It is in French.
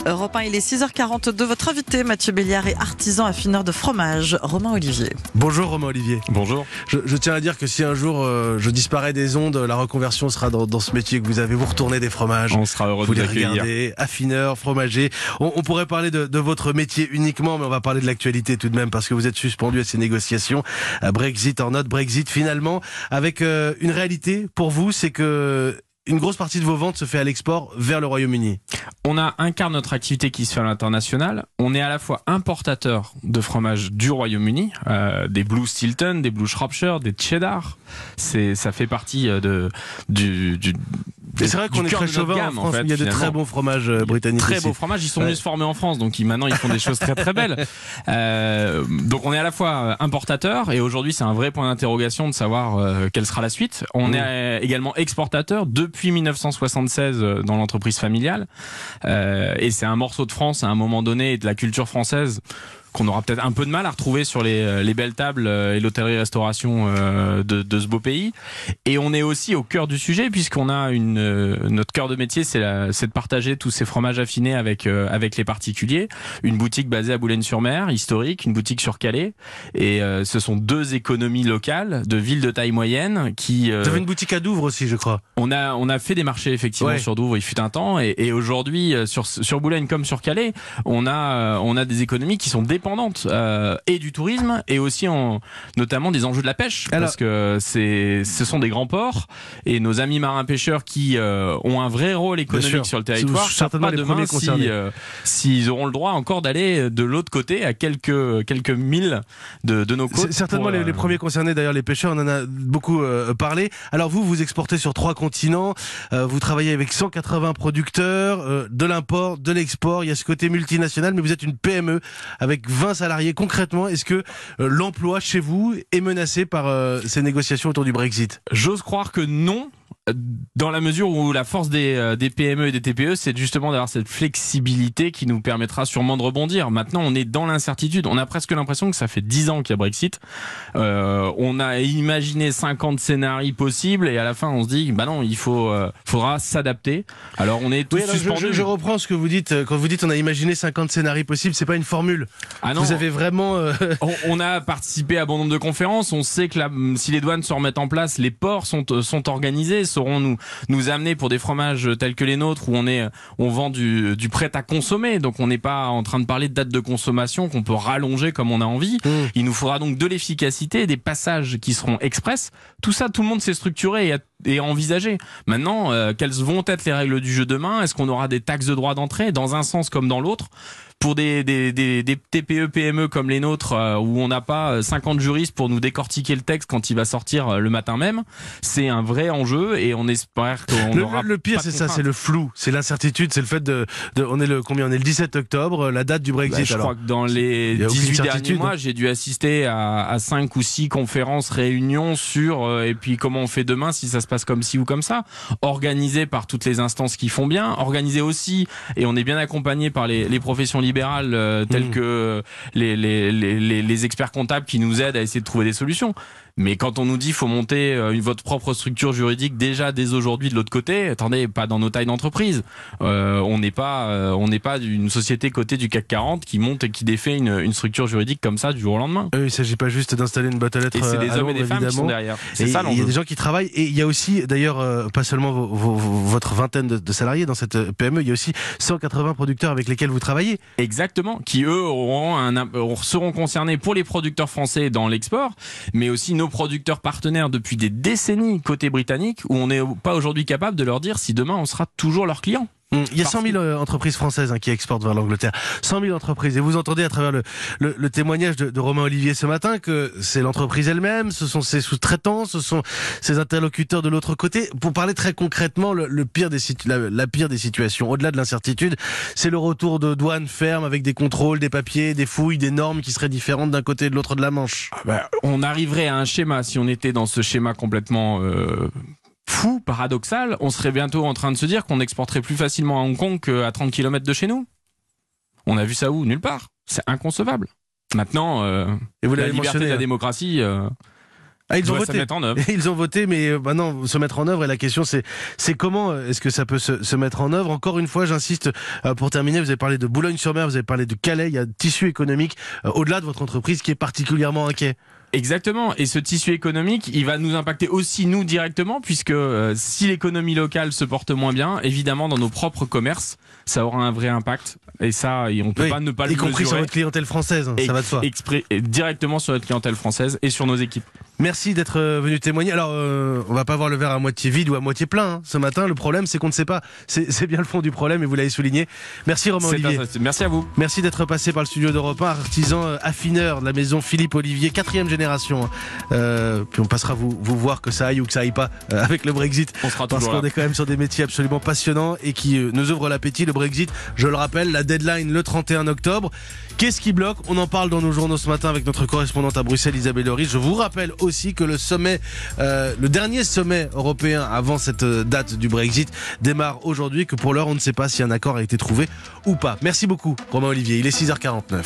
Europe 1, il est 6h42. Votre invité, Mathieu Béliard, est artisan affineur de fromage. Romain Olivier. Bonjour Romain Olivier. Bonjour. Je tiens à dire que si un jour je disparais des ondes, la reconversion sera dans ce métier que vous avez. Vous retournez des fromages. On sera heureux de vous vous les accueillir. regardez, affineur, fromager. On pourrait parler de votre métier uniquement, mais on va parler de l'actualité tout de même, parce que vous êtes suspendu à ces négociations. Brexit en note, Brexit finalement, avec une réalité pour vous, c'est que une grosse partie de vos ventes se fait à l'export vers le Royaume-Uni. On a un quart de notre activité qui se fait à l'international. On est à la fois importateur de fromage du Royaume-Uni, des Blue Stilton, des Blue Shropshire, des Cheddar. Ça fait partie C'est vrai qu'on est très chauvin en France, il y a de très bons fromages britanniques. Très aussi. beaux fromages, ils sont mieux se former en France, donc maintenant ils font des choses très très belles. Donc on est à la fois importateur, et aujourd'hui c'est un vrai point d'interrogation de savoir quelle sera la suite. On est également exportateur depuis 1976 dans l'entreprise familiale, et c'est un morceau de France à un moment donné et de la culture française qu'on aura peut-être un peu de mal à retrouver sur les belles tables et l'hôtellerie-restauration de ce beau pays. Et on est aussi au cœur du sujet, puisqu'on a notre cœur de métier, c'est de partager tous ces fromages affinés avec les particuliers. Une boutique basée à Boulogne-sur-Mer, historique, une boutique sur Calais. Et ce sont deux économies locales, de villes de taille moyenne qui... Vous avez une boutique à Douvres aussi, je crois. On a fait des marchés effectivement sur Douvres, il fut un temps, et aujourd'hui sur Boulogne comme sur Calais, on a des économies qui sont dépendantes et du tourisme, et aussi notamment des enjeux de la pêche. Alors, parce que ce sont des grands ports, et nos amis marins pêcheurs qui ont un vrai rôle économique sur le territoire, certainement pas les demain premiers concernés. s'ils auront le droit encore d'aller de l'autre côté à quelques milles de nos côtes. C'est certainement les premiers concernés, d'ailleurs les pêcheurs, on en a beaucoup parlé. Alors vous exportez sur 3 continents, vous travaillez avec 180 producteurs, de l'import, de l'export, il y a ce côté multinational, mais vous êtes une PME avec 20 salariés. Concrètement, est-ce que l'emploi chez vous est menacé par ces négociations autour du Brexit ? J'ose croire que non, dans la mesure où la force des PME et des TPE, c'est justement d'avoir cette flexibilité qui nous permettra sûrement de rebondir. Maintenant, on est dans l'incertitude. On a presque l'impression que ça fait 10 ans qu'il y a Brexit. On a imaginé 50 scénarios possibles, et à la fin, on se dit, bah non, faudra s'adapter. Alors, on est tous suspendus. Je reprends ce que vous dites. Quand vous dites on a imaginé 50 scénarios possibles, c'est pas une formule. Ah non. Vous avez vraiment... On a participé à bon nombre de conférences. On sait que si les douanes se remettent en place, les ports sont organisés, sauront nous amener pour des fromages tels que les nôtres, où on vend du prêt à consommer. Donc on n'est pas en train de parler de date de consommation qu'on peut rallonger comme on a envie. Il nous faudra donc de l'efficacité, des passages qui seront express. Tout ça, tout le monde s'est structuré et envisagé. Maintenant, quelles vont être les règles du jeu demain ? Est-ce qu'on aura des taxes de droit d'entrée dans un sens comme dans l'autre ? Pour des TPE, PME comme les nôtres, où on n'a pas 50 juristes pour nous décortiquer le texte quand il va sortir le matin même, c'est un vrai enjeu, et on espère qu'on aura... Le pire, c'est ça, c'est le flou, c'est l'incertitude, c'est le fait on est le 17 octobre, la date du Brexit. Je crois que dans les 18 derniers mois, j'ai dû assister à 5 ou 6 conférences, réunions sur, et puis comment on fait demain si ça se passe comme ci ou comme ça, organisées par toutes les instances qui font bien, organisées aussi, et on est bien accompagné par les professions libérales telles que les experts comptables qui nous aident à essayer de trouver des solutions. Mais quand on nous dit faut monter votre propre structure juridique déjà dès aujourd'hui de l'autre côté, attendez, pas dans nos tailles d'entreprise. On n'est pas une société cotée du CAC 40 qui monte et qui défait une structure juridique comme ça du jour au lendemain. Il ne s'agit pas juste d'installer une boîte à lettres. Et c'est des hommes et des femmes évidemment, qui sont derrière. C'est ça l'enjeu. Il y a des gens qui travaillent, et il y a aussi, d'ailleurs, pas seulement votre vingtaine de salariés dans cette PME, il y a aussi 180 producteurs avec lesquels vous travaillez. Exactement, qui eux seront concernés pour les producteurs français dans l'export, mais aussi nos producteurs partenaires depuis des décennies côté britannique, où on n'est pas aujourd'hui capable de leur dire si demain on sera toujours leur client. Il y a 100 000 entreprises françaises qui exportent vers l'Angleterre. 100 000 entreprises. Et vous entendez à travers le témoignage de Romain Olivier ce matin que c'est l'entreprise elle-même, ce sont ses sous-traitants, ce sont ses interlocuteurs de l'autre côté. Pour parler très concrètement, la pire des situations, au-delà de l'incertitude, c'est le retour de douane ferme avec des contrôles, des papiers, des fouilles, des normes qui seraient différentes d'un côté et de l'autre de la Manche. On arriverait à un schéma, si on était dans ce schéma complètement... fou, paradoxal, on serait bientôt en train de se dire qu'on exporterait plus facilement à Hong Kong qu'à 30 km de chez nous. On a vu ça où ? Nulle part. C'est inconcevable. Maintenant, et vous la l'avez liberté mentionné, de la démocratie, ils ont doit voté. se mettre en œuvre. Ils ont voté, mais maintenant se mettre en œuvre. Et la question, c'est comment est-ce que ça peut se mettre en œuvre. Encore une fois, j'insiste pour terminer. Vous avez parlé de Boulogne-sur-Mer, vous avez parlé de Calais. Il y a un tissu économique au-delà de votre entreprise qui est particulièrement inquiet. Exactement. Et ce tissu économique, il va nous impacter aussi nous directement, puisque si l'économie locale se porte moins bien, évidemment dans nos propres commerces, ça aura un vrai impact. Et ça, on peut pas ne pas le mesurer. Y compris sur votre clientèle française, ça va de soi. Directement sur notre clientèle française et sur nos équipes. Merci d'être venu témoigner. Alors, on va pas voir le verre à moitié vide ou à moitié plein. Hein. Ce matin, le problème, c'est qu'on ne sait pas. C'est bien le fond du problème et vous l'avez souligné. Merci Romain Olivier. Merci à vous. Merci d'être passé par le studio d'Europe 1, artisan affineur de la maison Philippe Olivier, 4e génération. Puis on passera vous voir que ça aille ou que ça aille pas avec le Brexit. On sera parce qu'on est quand même sur des métiers absolument passionnants et qui nous ouvrent l'appétit. Le Brexit, je le rappelle, la deadline le 31 octobre. Qu'est-ce qui bloque ? On en parle dans nos journaux ce matin avec notre correspondante à Bruxelles, Isabelle Loris. Je vous rappelle aussi que le sommet, le dernier sommet européen avant cette date du Brexit démarre aujourd'hui, que pour l'heure, on ne sait pas si un accord a été trouvé ou pas. Merci beaucoup, Romain Olivier. Il est 6h49.